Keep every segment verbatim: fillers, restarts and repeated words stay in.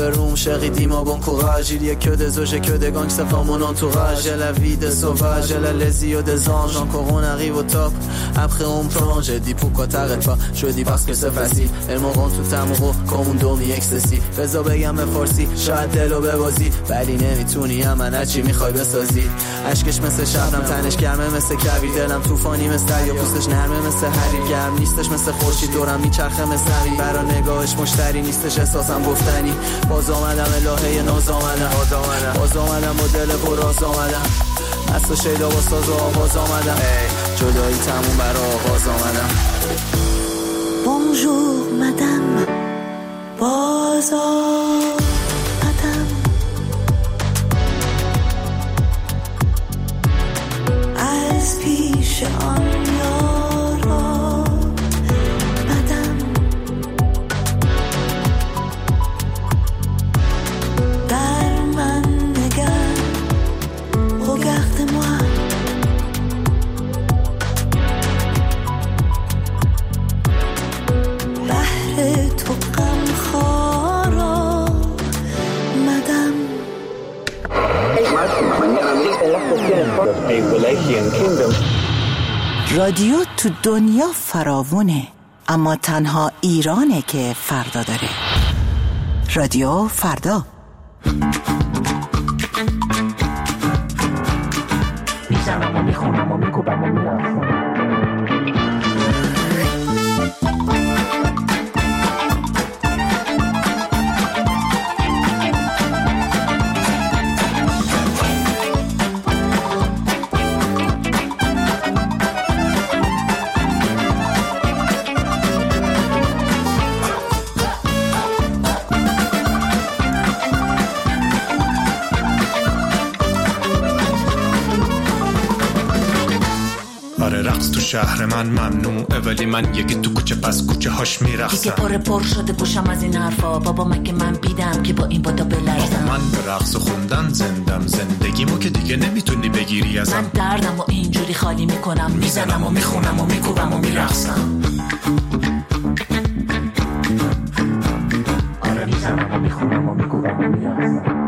room, chérie, dis-moi bon courage. Il y a que des oges et que des gangsters dans mon entourage. J'ai la vie des sauvages, j'ai la les yeux des anges. Encore on arrive au top, après on plonge. J'ai dit pourquoi t'arrêtes pas, je dis parce que c'est facile. Elles m'auront tout amoureux comme un dormi ecstasy. بذار بگم به فارسی شاید دلو ببازی، ولی نمیتونی همه نچی میخوای بسازی. عشقش مثل شبنم، تنش گرمه مثل کویر، دلم طوفانی مثل دریا، پوستش نرمه مثل حریر، گرم نیستش مثل خورشید، دورم میچرخه مثل حریر. برا نگاهش مشتری نیستش، احساسم گفتنی. باز آمدم الهه ناز آمدم، باز آمدم با دل براز آمدم، مست و شیدا با ساز و آواز آمدم. جدایی تموم برا آغاز آمدم. Bonjour madame، باز آمدم، از پیش آن یارا مدم، در من نگر، regarde-moi. بحر تو غم خارا مدم. رادیو تو دنیا فراوونه، اما تنها ایرانه که فردا داره. رادیو فردا. میزنم و میخونم و میکوبم و میرم. شهر من ممنوعه ولی من یکی تو کوچه پس کوچه هاش میرقصم. دیگه پر پر شده پوشم از این حرفا، بابا مگه من بیدم که با این بادا بلرزم. من به رقص و خوندن زندم، زندگیمو که دیگه نمیتونی بگیری ازم. من دردم و اینجوری خالی میکنم، میزنم و میخونم و میکوبم و میرقصم. آره میزنم و میخونم و میکوبم و میرقصم.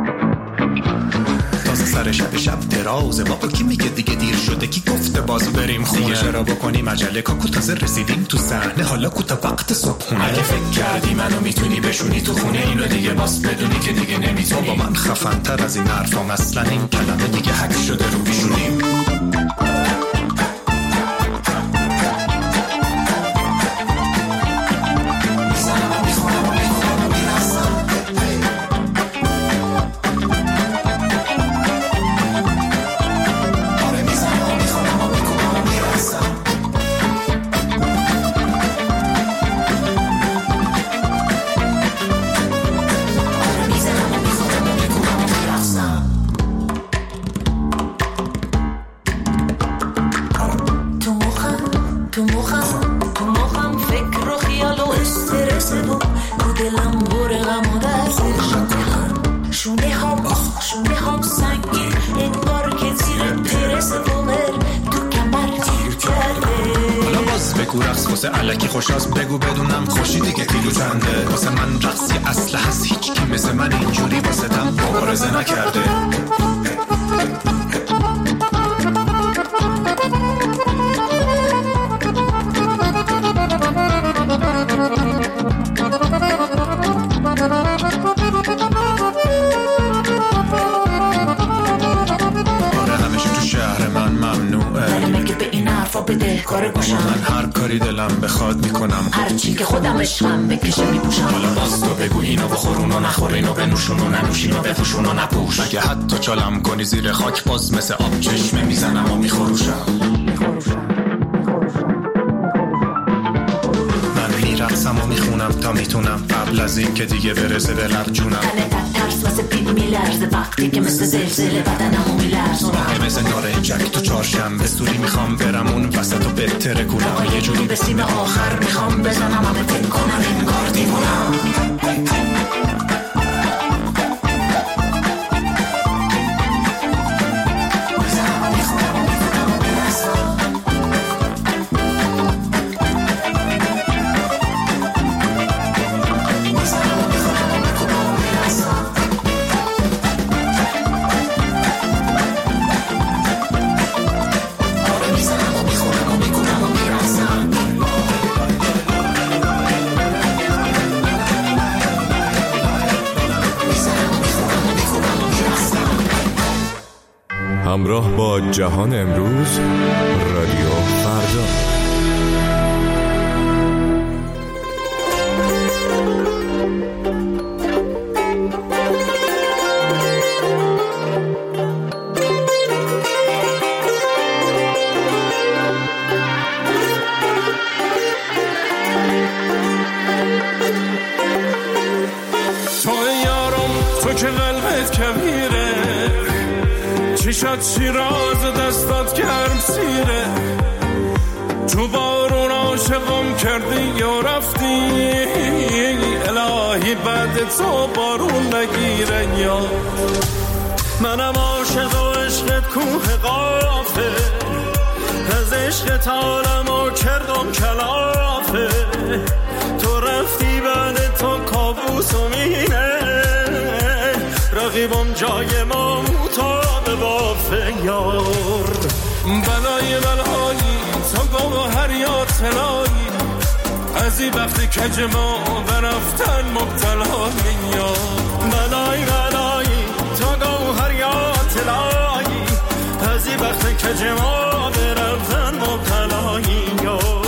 سر شب شب درازه، بابا کی میگه دیگه دیر شده، کی گفته باز بریم خونه، دیگه چرا بکنیم عجله، کاکو تازه رسیدیم تو صحنه، حالا کوتا وقت صبحونه. اگه فکر کردی منو میتونی بشونی تو خونه، اینو دیگه باز بدونی که دیگه نمیتونی. با من خفن تر از این حرفام، اصلا این کلمه دیگه حک شده رو بیشونیم. الکی خوشاست بگو بدونم خوشی دیگه کیلو چنده، واسه من رقصی اصله هست، هیچ کی مثل من اینجوری واسه تم مبارزه نکرده. من هر کاری دلم بخواد میکنم، هر چی که خودم عشقم بکشه میپوشم. حالا باز تو بگو اینو بخورون و نخور، اینو بنوشون و ننوشین و بپوشون و نپوش. مگه حتی چالم کنی زیر خاک باز مثل آب چشمه میزنم و میخوروشم. من میرقصم و میخونم تا میتونم، قبل از این که دیگه برسه به لب جونم. تنه ترس واسه پیل میلرزه، وقتی که مثل زلزله بدنمو میلرزونم. مثل نارنجک تو چهارشنبه سوری میخوام برم اون وسط و بهتره کنم، یه جوری به سیم آخر میخوام بزنم، همه فکر کنم انگار دیوونم. We'll be right back. همراه با جهان امروز، رادیو فردا. چشات شیراز دستات گرم سیره، تو بارون عاشقم کردی یا رفتی، الهی بعد تو بارون نگیره. یا منم عاشق و عشقت کوه قافه، از عشقت عالمو کردم کلافه، تو رفتی بعد تو کابوس و مینه، رقیبم جای ما مطابه بافه. یار بلای بلایی تو گوهر یا طلایی، از این وقتی کج ما برفتن مبتلایی. یار بلای بلایی تو گوهر یا طلایی، از این وقتی کج ما برفتن مبتلایی. یار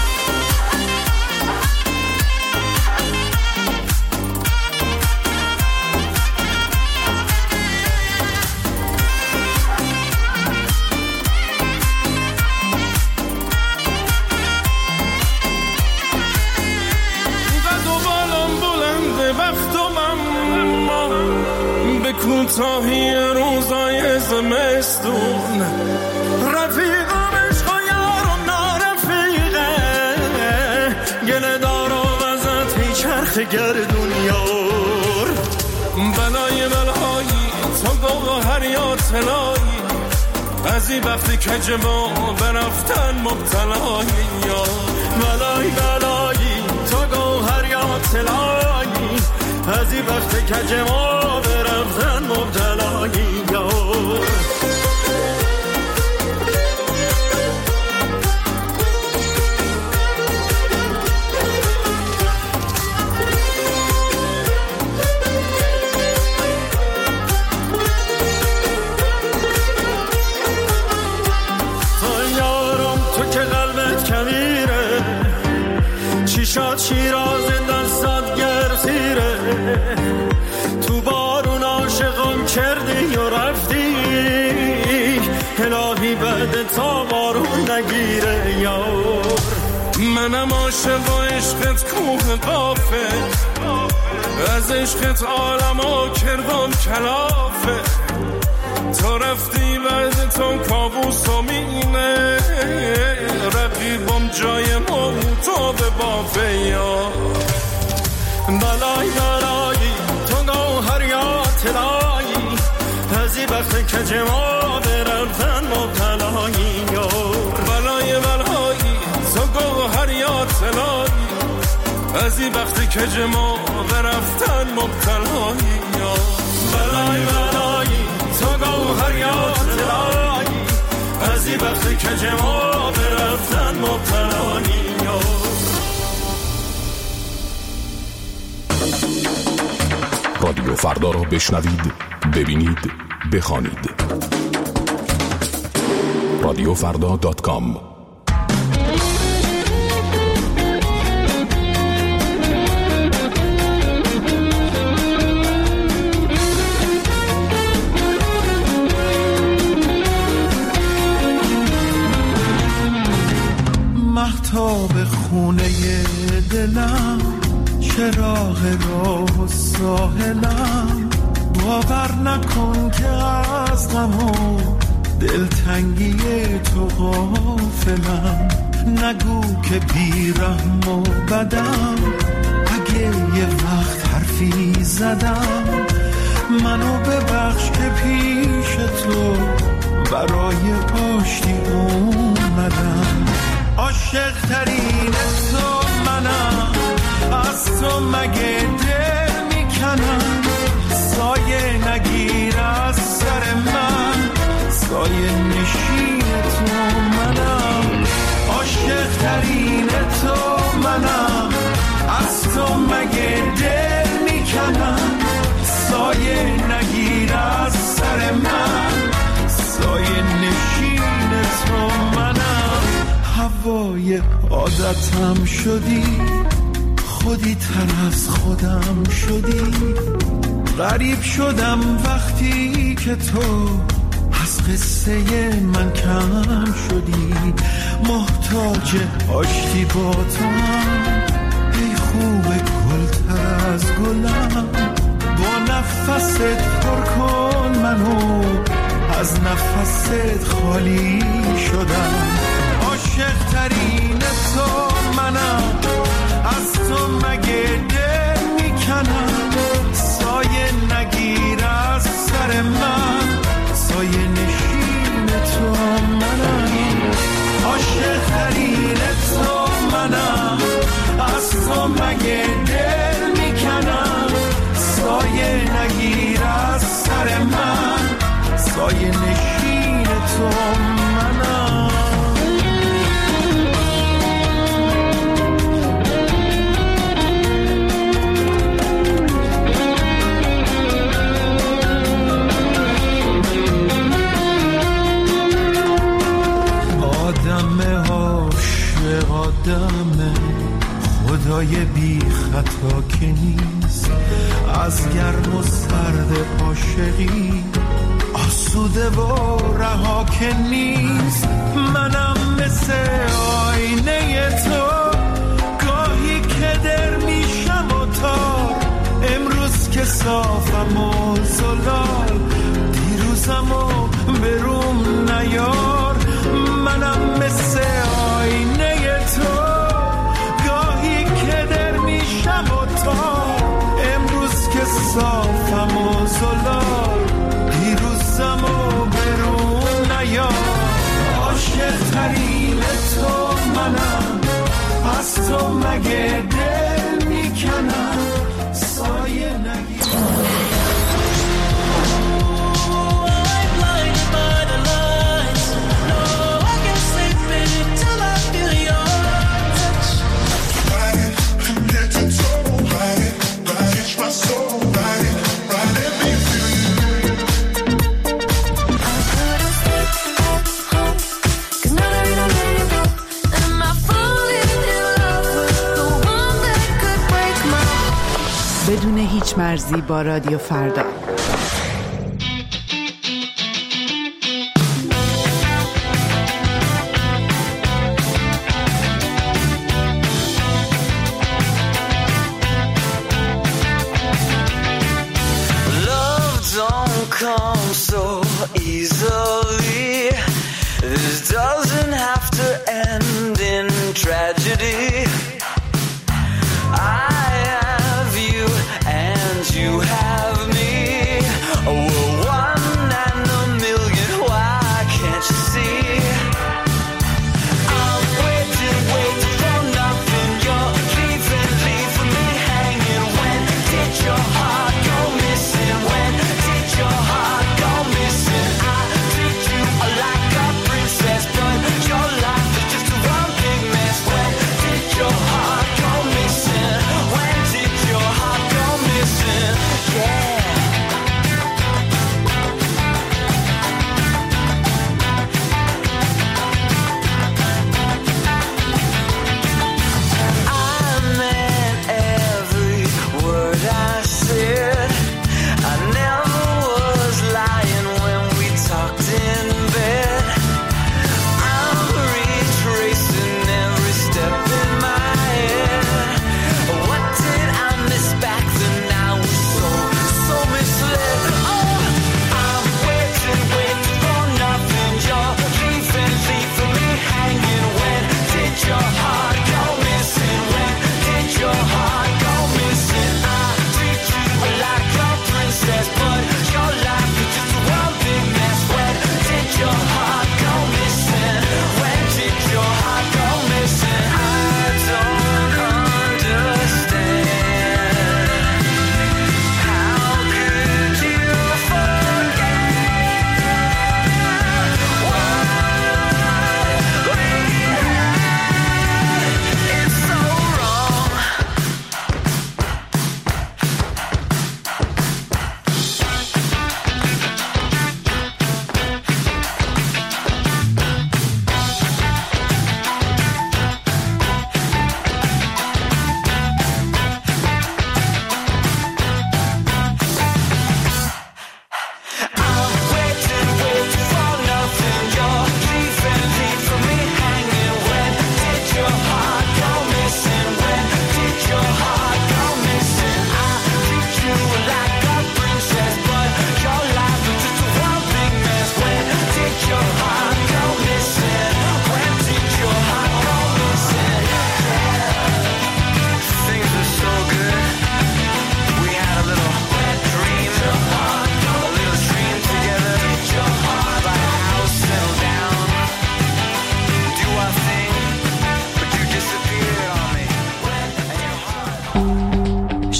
کوتاهی روزای زمستون، رفیقم عشق و یارم نارفیقه، گله دارم ازت هی چرخ گردون. یار بلای بلایی تو گوهر یا طلایی، از این وقتی کج ما برفتن مبتلایی. یار بلای بلایی تو گوهر یا طلایی، از این وقتی کج ما برفتن مبتلایی. یار تو یارم تو که قلبت کبیره، چیشات شیراز دستات گرسیره، تو بارون عاشقم کردی و رفتی، الهی بعد تا بارون نگیره. یار منم عاشق و عشقت کوه قافه، از عشقت عالمو کردم کلافه، تو رفتی بعد تو کابوس و مینه، رقیبم جای ما تو به بافه. یار بلای بلایی تو گوهر یا طلایی، از این وقت کج ما برفتن مبتلایی. یار بلای بلایی تو گوهر یا طلایی، از این وقت کج ما برفتن مبتلایی. یار بلای بلایی تو گوهر یا طلایی، از این وقت کج ما برفتن مبتلایی. رادیو فردا را بشنوید، ببینید، بخوانید. رادیو فردا دات کام. مهتاب خونه دلم، چراغ راه و ساحلم، باور نکن که از غم و دلتنگی تو غافلم، نگو که بیرحم و بدم، اگه یه وقت حرفی زدم، منو ببخش که پیش تو برای آشتی اومدم. عاشق ترین تو منم، از تو مگه دل میکنم، سایه نگیر از سر من، سایه نشین تو منم. عاشق ترین تو منم، از تو مگه دل میکنم، سایه نگیر از سر من، سایه سایه نشین تو منم. هوای عادتم شدی، خودی تر از خودم شدی. غریب شدم وقتی که تو از قصه من کم شدی. محتاج آشتی با تو هم، ای خوب گلتر از گلم. با نفست پر کن منو، از نفست خالی شدم. عاشق ترین تو منم، از تو مگه دل میکنم. سایه نگیر از سر من، سایه نشین تو منم. عاشق ترین تو منم، از تو مگه دل میکنم. سایه نگیر از سر من، سایه نشین تو منم. آدم عاشق آدم، خدای بی خطا که نیست. از گرم و سرد عاشقی آسوده و رها که نیست. منم مثل آینه تو، گاهی که در میشم و تار. امروز که صافم و زلال، دیروزم و بروم نیار. منم مثل آینه تو، گاهی که در میشم و تار. امروز که صافم و زلال، دیروزم و برون نیار. عاشق ترین تو منم، از تو مگه دل میکنم. سایه نگیر. بدون هیچ مرزی با رادیو فردا. Love don't come so easily. This doesn't have to end in tragedy. I you have me. Oh, one and a million. Why can't you see? I'm waiting, waiting for nothing. You're leaving, leaving me hanging. When did your heart go missing? When did your heart go missing? I treat you like a princess, but your life is just a one big mess. When did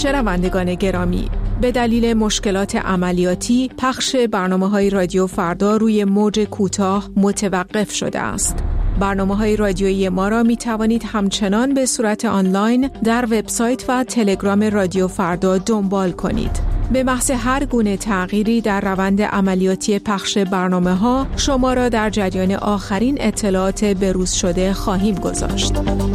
شنوندگان گرامی، به دلیل مشکلات عملیاتی پخش برنامه‌های رادیو فردا روی موج کوتاه متوقف شده است. برنامه‌های رادیویی ما را می توانید همچنان به صورت آنلاین در وبسایت و تلگرام رادیو فردا دنبال کنید. به محض هر گونه تغییری در روند عملیاتی پخش برنامه‌ها شما را در جریان آخرین اطلاعات بروز شده خواهیم گذاشت.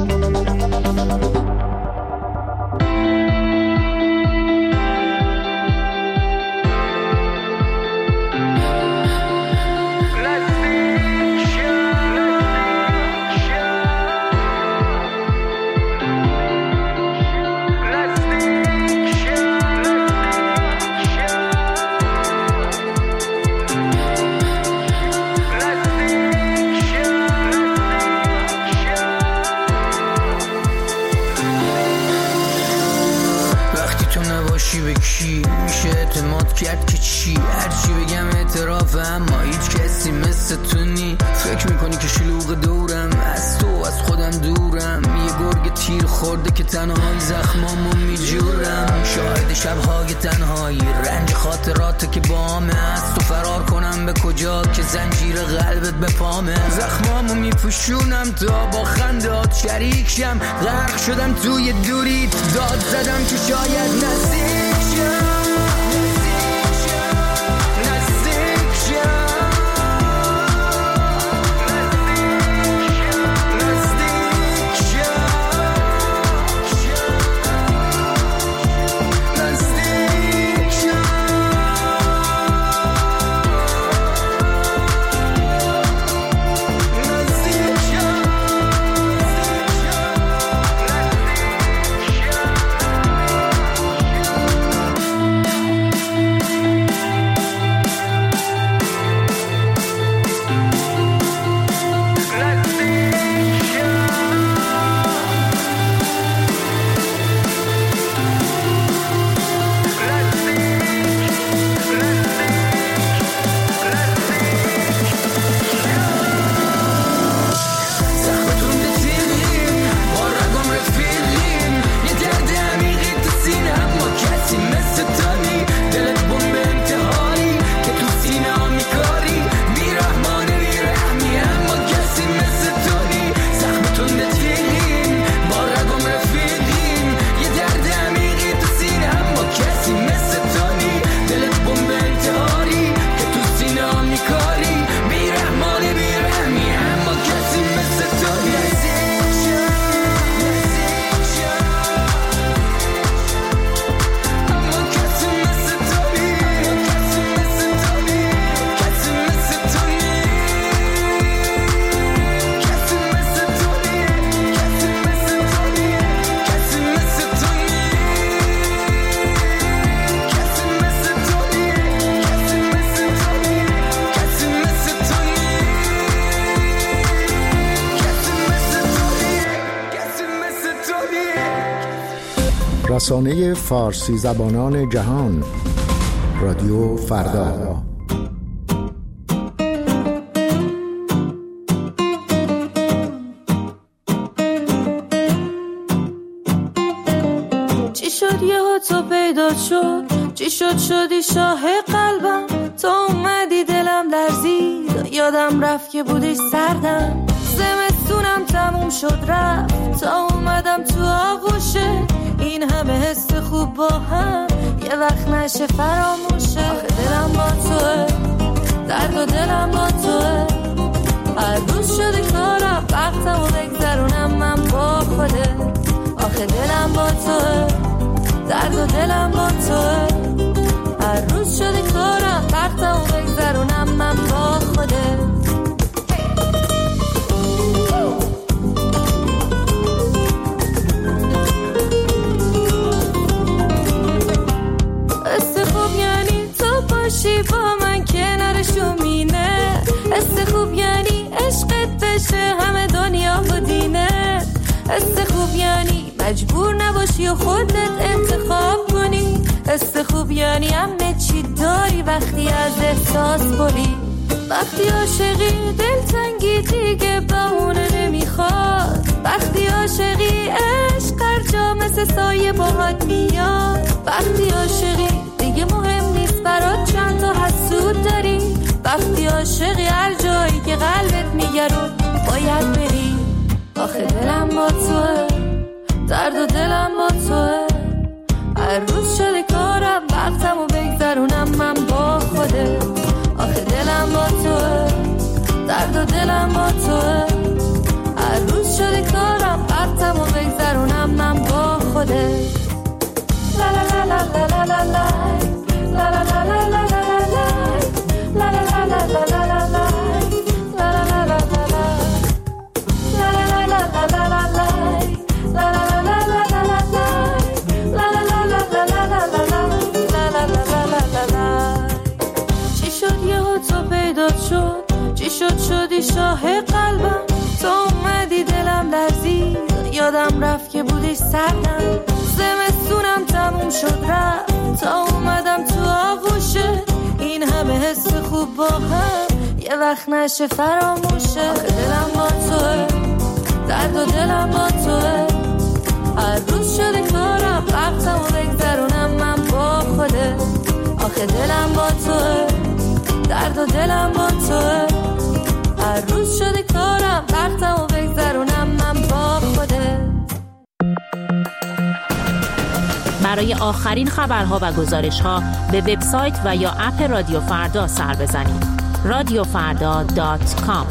کرد که چی هرچی بگم اعترافم، اما هیچ کسی مثل تو نی. فکر میکنی که شلوغ دورم، از تو از خودم دورم. یه گرگ تیر خورده که تنهایی زخمامو میجورم. شاهد شبهای تنهایی، رنج خاطرات که بامه. از تو فرار کنم به کجا که زنجیر قلبت به پامه. زخمامو میپوشونم تا با خندات شریک شم. غرق شدم توی دوریت، داد زدم که شاید نزدیک شم. رسانه فارسی زبانان جهان، رادیو فردا. چی شد یهو تو پیدا شد، چی شد شدی شاه قلبم، تو اومدی دلم لرزید، یادم رفت که بودی سردم. زمستونم تموم شد رفت، تا اومدم تو آغوشه، این همه حس خوب با هم یه وقت نشه فراموشه. آخه دلم با توه، درد و دلم با توه، هر روز شده کارم وقتمو بگذرونم من با خوده. آخه دلم با توه، درد و دلم با توه، هر روز شده کارم وقتمو بگذرونم من با خوده. باشی با من کنارشو مینه، حس خوب یعنی عشقت بشه همه دنیا و دینه. حس خوب یعنی مجبور نباشی و خودت انتخاب کنی. حس خوب یعنی امن چی داری وقتی از احساس بری. وقتی عاشقی دلتنگی دیگه بهونه نمیخواد. وقتی عاشقی عشق هر جا مثل سایه باهات میاد. وقتی عاشقی دیگه مهم نیست برات چند تا حسود داری. وقتی عاشقی هر جایی که قلبت میگه رو باید بری. آخه دلم با توه، درد و دلم با توه. هر روز شده کارم وقتمو بگذرونم من با خوده. آخه دلم با توه، درد و دلم با توه. هر روز شده کارم وقتمو بگذرونم من با خوده. لا لا لا لا لا لا لا لا لا لا لا لا لا لا لا لا لا. چی شد شدی شاه قلبم، تو اومدی دلم لرزید، یادم رفت که بودی سردم. زمستونم تموم شد رفت تا اومدم تو آغوشه. این همه حس خوب با هم یه وقت نشه فراموشه. آخه دلم با توه، درد و دلم با توه. هر روز شده کارم وقتمو بگذرونم من با خوده. آخه دلم با توه، درد و دلم با توه. هر روز شده کارم وقتمو بگذرونم من با خوده. برای آخرین خبرها و گزارش‌ها به وبسایت و یا اپ رادیو فردا سر بزنید. رادیو فردا دات کام.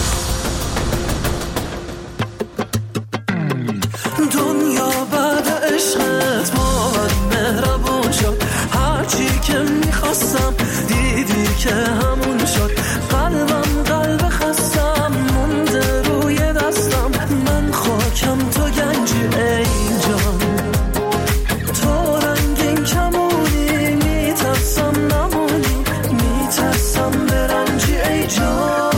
دنیا بعد عشقت با من مهربون شد. هرچی که میخواستم دیدی که همون شد. قلبم قلب خستم مونده روی دستم. من خاکم تو گنجی ای جان. تو رنگین کمونی میترسم نمونی. میترسم برنجی ای جان.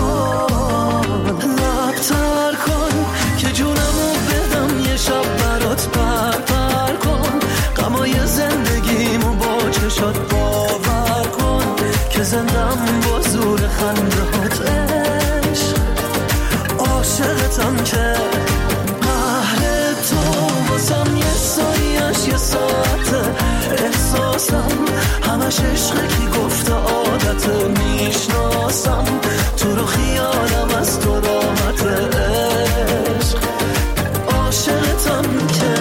لبتر کن که جونمو بدم یه شب برات پر پر کن. غمای زندگیمو با چشات باور کن که زندم با زور خندهات عشق. عاشقتم که قهر تو واسم یه سایش یه ساعته. احساسم همش عشقه کی گفته عادته. میشناسم تو رو خیالم از تو راحته عشق. عاشقتم که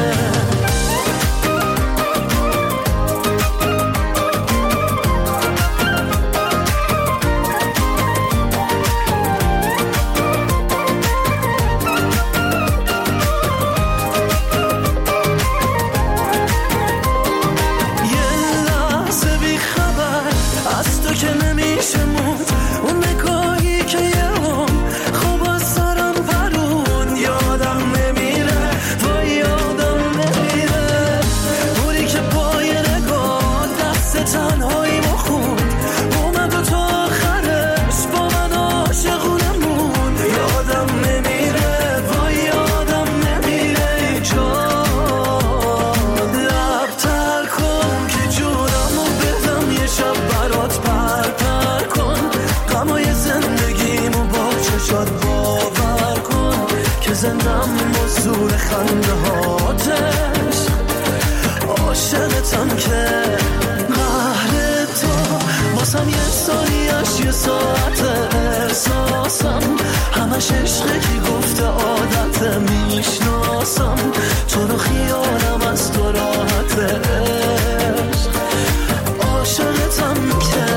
زندم مزور خنده هاتش. عاشقتم که قهر تو واسم یه سالیش یه ساعت. احساسم همش عشقه کی گفته عادت. میشناسم تو رو خیالم از تو راحت عشق. عاشقتم که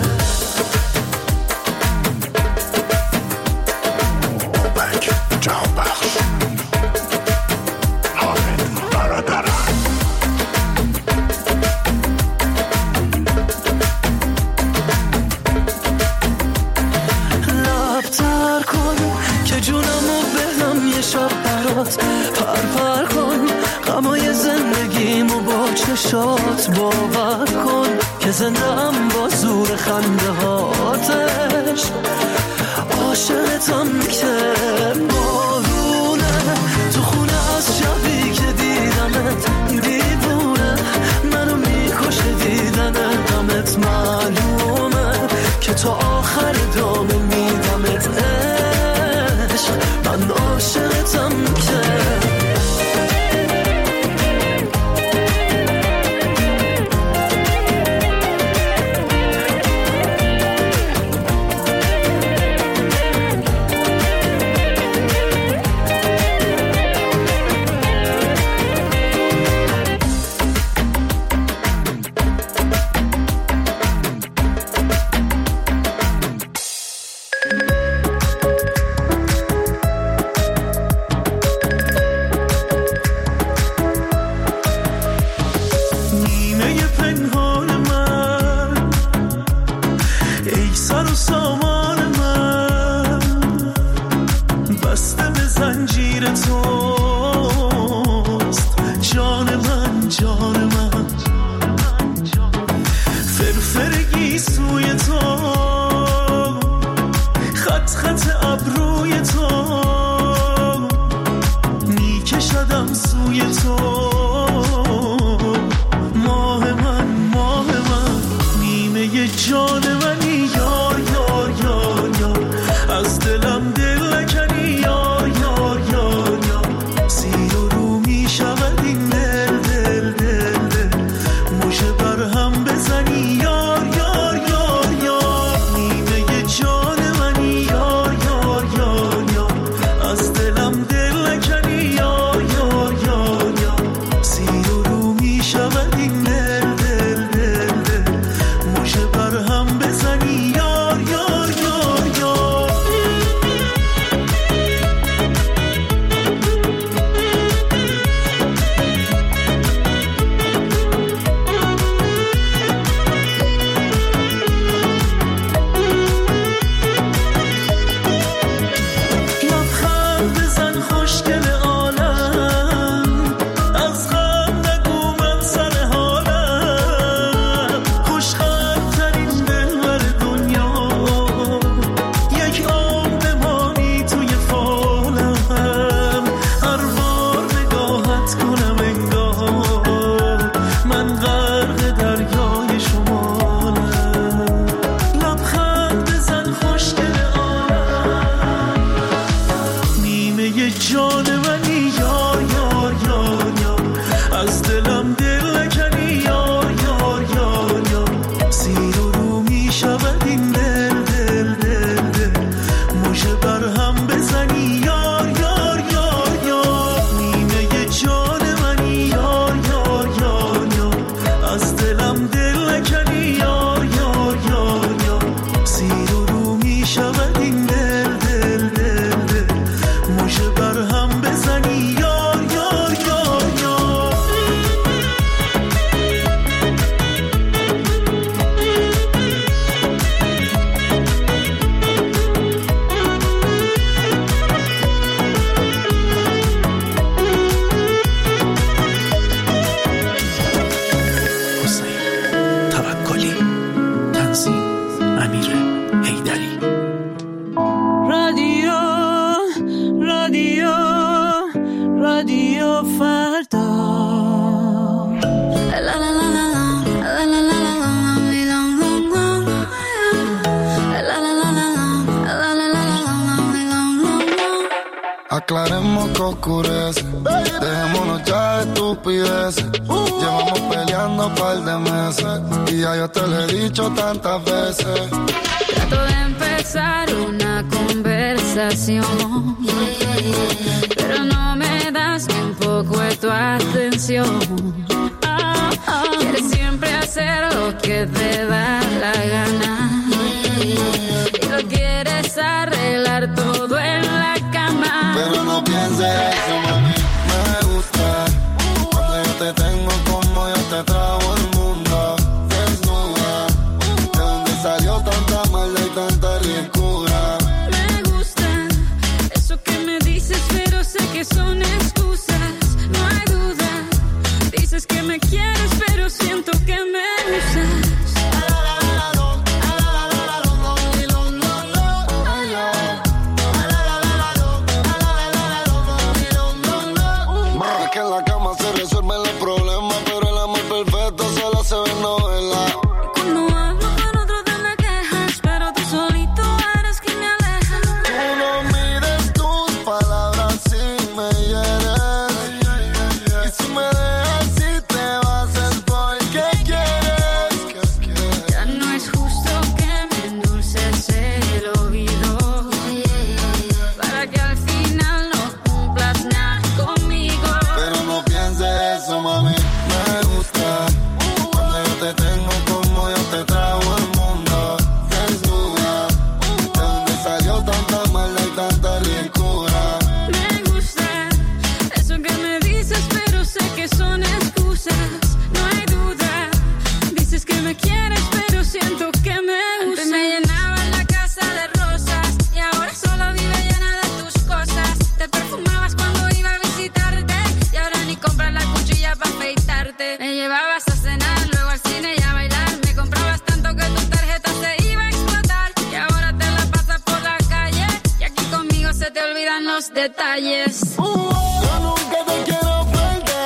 چشات باور کن که زندم با زور خنده هاتش. عاشقتم که بارونه تو خونه از شبی که دیدمت. دیوونه منو میکشه دیدن غمت. معلومه که تا آخر دامه میدمت عشق. من عاشقتم که تو ماه من ماه من نیمه جان منی یار یار یار یار از دلم دل نکنی یار یار یار یار سیر و رو می شود این دل دل دل دل مژه بر هم بزنی یار یار یار یار نیمه جان منی یار یار یار یار از دلم دل نکنی یار یار یار یار سیر و رو می شود این دل دل دل دل مژه بر هم بزنی یار یار یار یار لبخند بزن خوشگل عالم از غم نگو من سر حالم خوشخندترین دلبر دنیا یک عمر بمانی توی فالم هر بار نگاهت کنم انگار من غرق دریای شمالم لبخند بزن خوشگل عالم نیمه جان منی یار یار یار یار از دلم دل نکنی یار یار یار یار سیر و رو می شود این دل دل دل دل مژه بر هم بزنی یار یار یار یار نیمه جان منی یار یار یار یار از دلم دل نکنی یار یار یار یار سیر و رو می شود این دل دل دل دل مژه بر هم بزنی یار یار یار یار حسین توکلی تنظیم امیر حیدری رادیو رادیو رادیو فردا لا لا لا لا لا لا لا Aclaremos que oscurece, dejémonos ya de estupideces. Llevamos peleando un par de meses y ya yo te lo he dicho tantas veces. Trato de empezar una conversación, pero no me das ni un poco de tu atención. Quieres siempre hacer lo que te da la gana y lo quieres arreglar todo en la cama. Pero no pienses eso, mami, me gusta cuando yo te tengo como yo te trago el mundo desnuda. ¿De dónde salió tanta maldad y tanta ricura? Me gusta eso que me dices, pero sé que son excusas, no hay duda. Dices que me quieres, pero siento que me usas. Es que en la cama se resuelven los problemas, pero el amor perfecto solo se ve en novela. Cuando hablo con otro te me quejas, pero tú solito eres quien me aleja. Tú no mires tus palabras si me hieres. Y si me dejas, si te vas es porque quieres. Ya no es justo que me endulces el oído para que al final no cumplas nada conmigo. Pero no pienses eso, mami, me gusta cuando yo te tengo como yo te trago el mundo desnuda. ¿De dónde salió tanta maldad y tanta ricura? Me gusta eso que me dices, pero sé que son excusas, no hay duda. Dices que me quieres, pero siento que me usas. Antes me llenaba la casa de rosas y ahora solo vive llena de tus cosas. Te perfumabas cuando iba a visitarte y ahora ni compras la cuchilla para afeitarte. Me llevabas a cenar, luego al cine y a bailar. Me comprabas tanto que tu tarjeta se iba a explotar y ahora te la pasas por la calle y aquí conmigo se te olvidan los detalles. Yo nunca te quiero perder.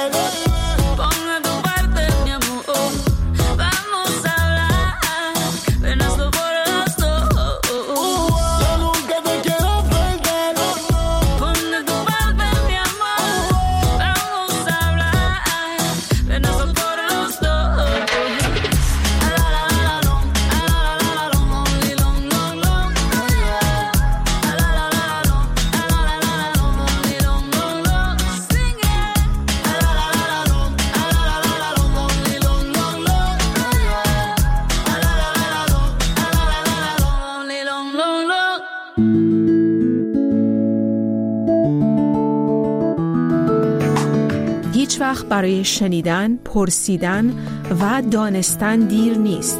هیچ وقت برای شنیدن، پرسیدن و دانستن دیر نیست.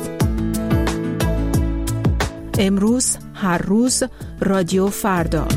امروز، هر روز، رادیو فردا.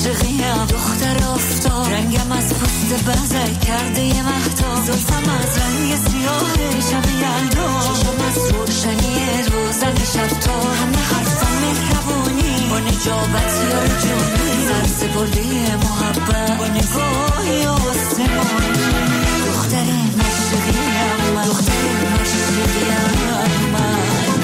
مشرقیم دختر آفتاب رنگم از پوست بزک کرده یه مهتاب زلفم از رنگ سیاه شب یلدا چشم از روشنی روزن شب تا همه حرفم مهربونی با نجابت یا جونی سرسپردی محبت با نگاهی آسمانی دختر مشرقیم من دختر مشرقیم من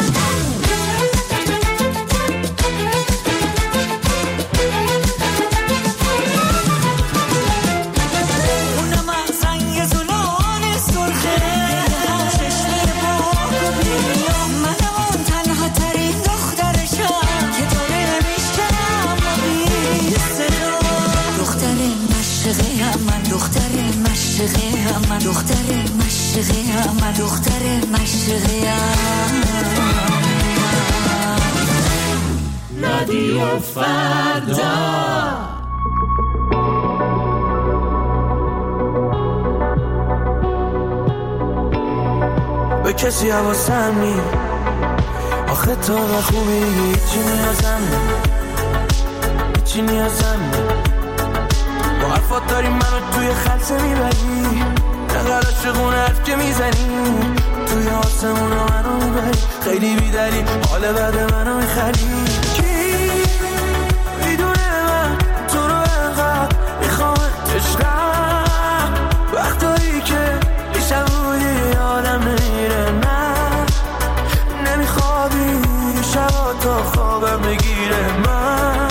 من دختر مشرقیم من دختر مشرقیم رادیو فردا به کسی حواسم نی آخه تو و خوبی هیچی نیازم هیچی نیازم با حرفات داری منو توی خلصه میبری نقل عاشقونه حرف که میزنی توی آسمونا منو میبری خیلی بیدلی حال بعد منو میخری کی میدونه من تو رو انقدر میخوام عشقم وقتایی که بیشم بودی آدم نمیره نه نمیخوابی شبا تا خوابم بگیره من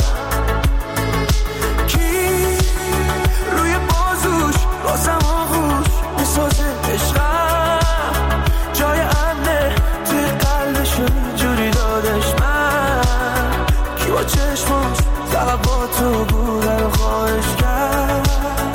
بازم آغوش میسازه عشقم جای امنه توی قلبش جوری دادش من کی با چشماش فقط با تو بوده رو خواهش کرد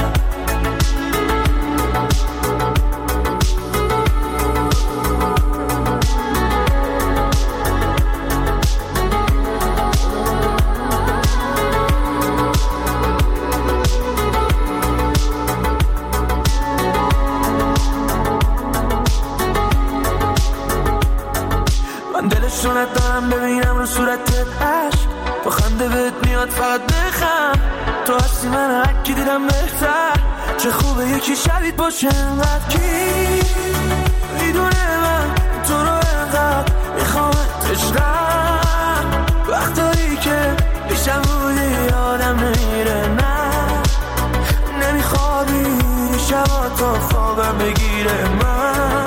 شونت دارم ببینم رو صورتت عشق با خنده بهت میاد فقط بخم تو هستی من هرکی دیدم بهتر چه خوبه یکی شبیت باشه انقدر کی میدونه من تو رو انقدر میخوام عشقم وقتایی که بیشم بودی آدم نمیره نه نمیخوابی شبا تا خوابم بگیره من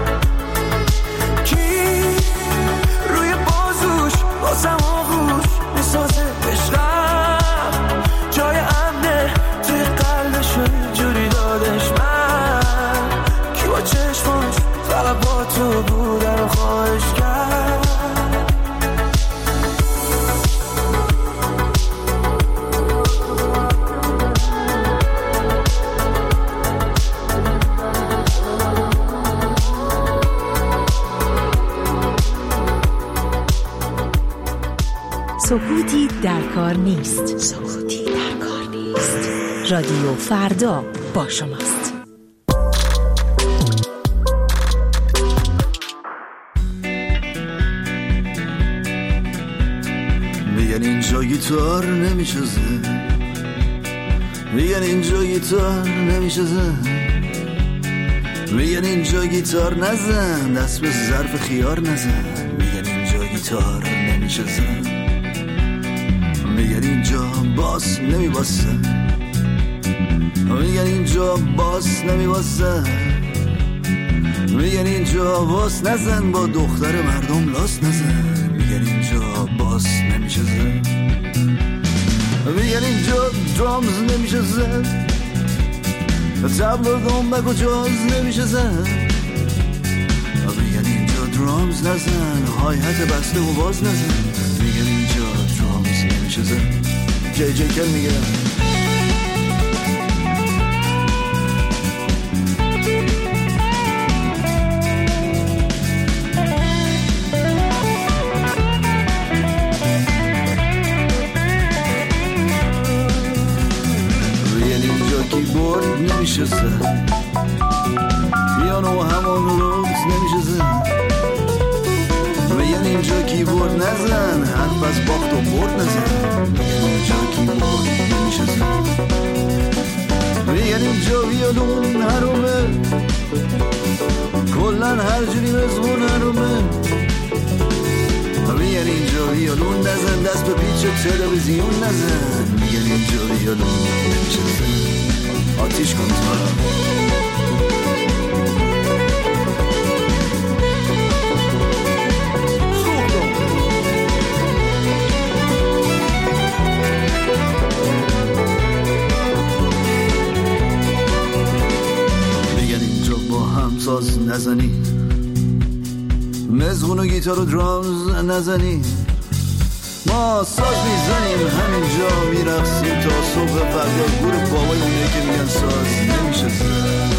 بازم آغوش میسازه عشقم جای امنه توی قلبش جوری دادش من کی با چشماش فقط با تو بوده رو خواهش کرد سکوتی در کار نیست. سکوتی در کار نیست. رادیو فردا با شماست. میگن اینجا گیتار نمیشه زن میگن اینجا گیتار نمیشه زن میگن اینجا گیتار نزن دست به ظرف خیار نزن میگن اینجا گیتار نمیشه زن میگن اینجا باس نمیباسه میگن اینجا باس نمیباسه میگن اینجا باس نزن با دختر مردم لاس نزن میگن اینجا باس نمیشه زن میگن اینجا درامز نمیشه زن تبل و دنبک و جاز نمیشه زن میگن اینجا درامز نزن های حت بسته و باز نزن میگن اینجا درامز نمیشه زن جی جی کل میگه کیبورد نمیشه زن پیانو همون روز نمیشه زن میگن اینجا کیبورد نزن حرف از باخت و برد نزن میگن اینجا کیبورد نمیشه زد. میگن اینجا ویولون حرومه، کلن هر جوری مزمون حرومه. میگن اینجا ویولون نزن، دست به پیچ تلویزیون نزن. میگن اینجا ویولون نمیشه زد. آتیش کن تو ساز نزنی، مزغون و گیتار و درامز نزنی. ما ساز میزنیم همینجا میرقصیم تا صبح فردا. گور بابای اونه که میگن ساز نمیشه زد.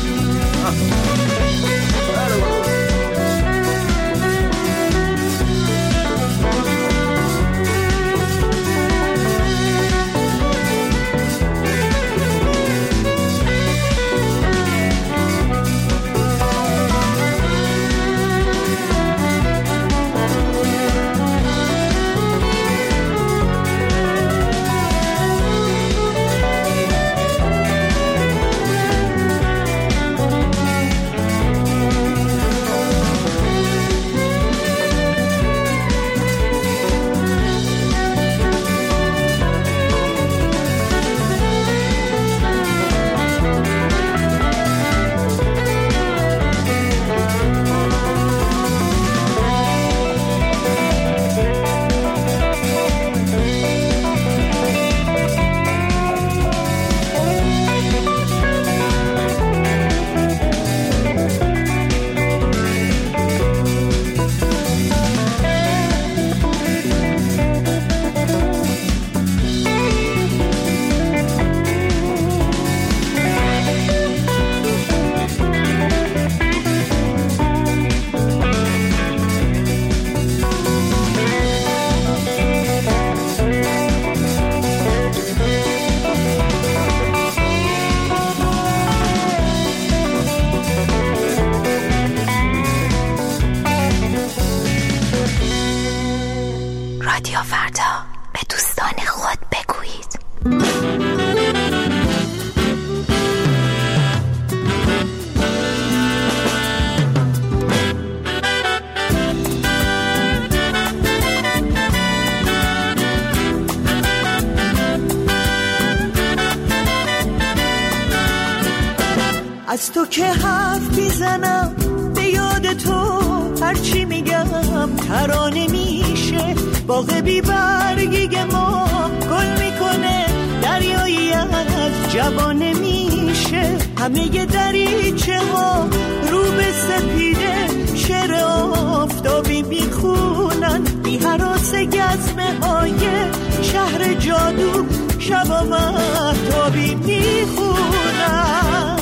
از تو که حرف میزنم به یاد تو، هرچی میگم ترانه میشه. باغ بی برگی ما گل میکنه، دریایی از جوانه میشه. همه دریچه ها رو به سپیده، شعر آفتابی میخونن. بی هراس گزمه های شهر جادو، شبا مهتابی میخونن.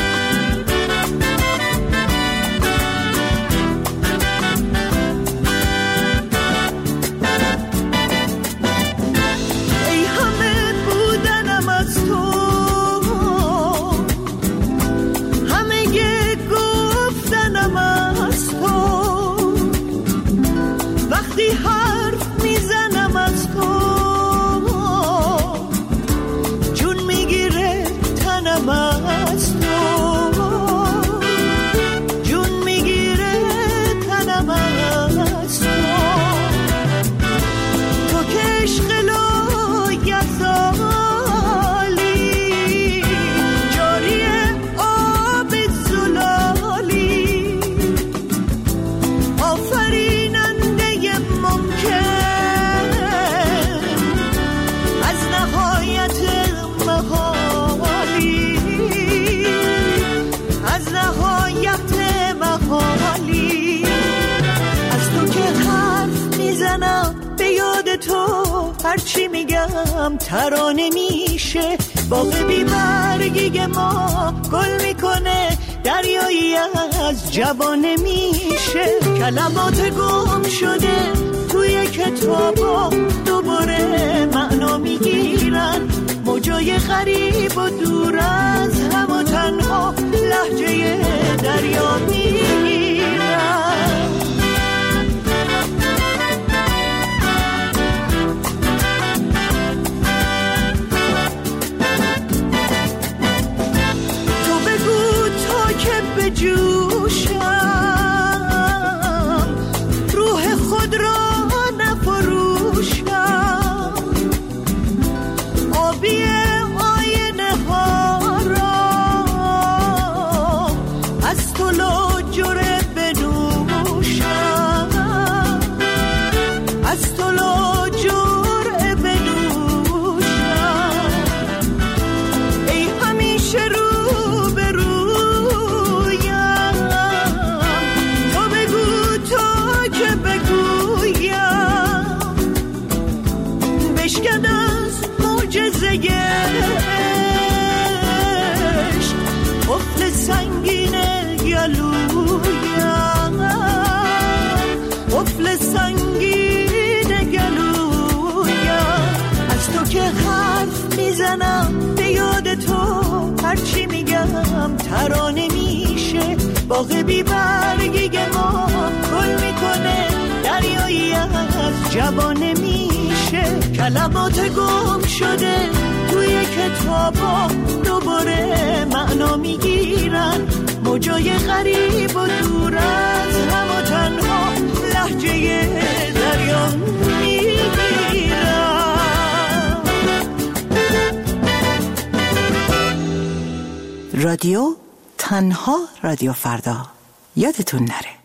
هرچی میگم ترانه میشه. باغ بی برگی ما گل میکنه، دریایی از جوانه میشه. کلمات گم شده توی کتابا دوباره معنا میگیرن. موجای غریب و دور از هم و تنها لهجه دریا میگیرن. ترانه میشه، باغ بی برگی ما گل میکنه، دریایی از جوانه میشه. کلمات گم شده توی کتابا دوباره معنا میگیرن، موجای غریب و دور از هم و تنها لهجه دریا میگیرن. رادیو تنها رادیو فردا، یادتون نره.